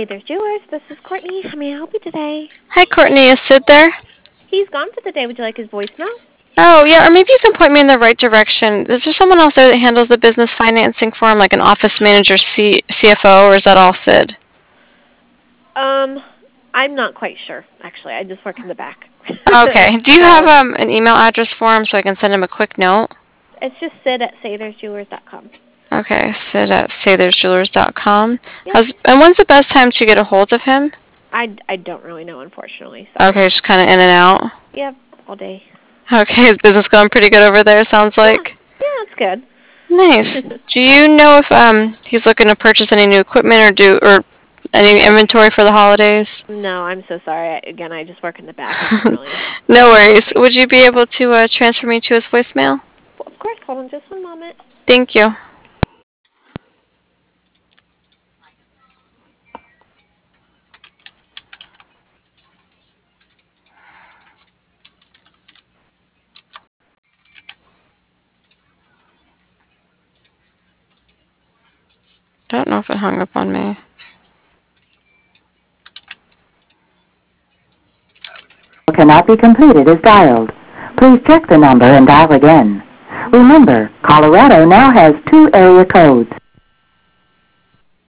There's Jewelers. This is Courtney. How may I help you today? Hi, Courtney. Is Sid there? He's gone for the day. Would you like his voicemail? Oh, yeah, or maybe you can point me in the right direction. Is there someone else there that handles the business financing for him, like an office manager, CFO, or is that all Sid? I'm not quite sure, actually. I just work in the back. Okay. Do you have an email address for him so I can send him a quick note? It's just Sid at SayThere'sJewelers.com. Okay, Sid at SayThere'sJewelers.com. Yep. And when's the best time to get a hold of him? I don't really know, unfortunately. Sorry. Okay, just kind of in and out. Yep, all day. Okay, is business going pretty good over there, sounds like? Yeah, it's good. Nice. Do you know if he's looking to purchase any new equipment or any inventory for the holidays? No, I'm so sorry. Again, I just work in the back. I can't really. No worries. Would you be able to transfer me to his voicemail? Well, of course. Hold on just one moment. Thank you. Don't know if it hung up on me. Cannot be completed as dialed. Please check the number and dial again. Remember, Colorado now has 2 area codes.